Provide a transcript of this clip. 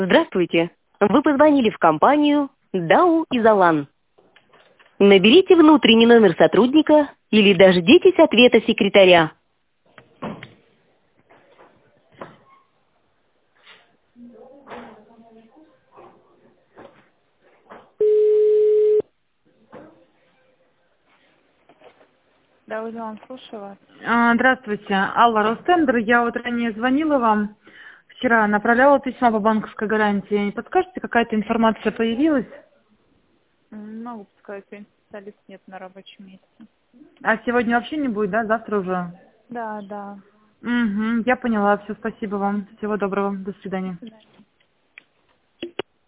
Здравствуйте. Вы позвонили в компанию Дау Изолан. Наберите внутренний номер сотрудника или дождитесь ответа секретаря. Да, Узелан, слушаю вас. Здравствуйте, Алла Ростендер. Я вот ранее звонила вам вчера, направляла письмо по банковской гарантии. Не подскажете, какая-то информация появилась? Могу сказать, специалист нет на рабочем месте. А сегодня вообще не будет, да? Завтра уже? Да, да. Угу, я поняла. Все, спасибо вам. Всего доброго. До свидания.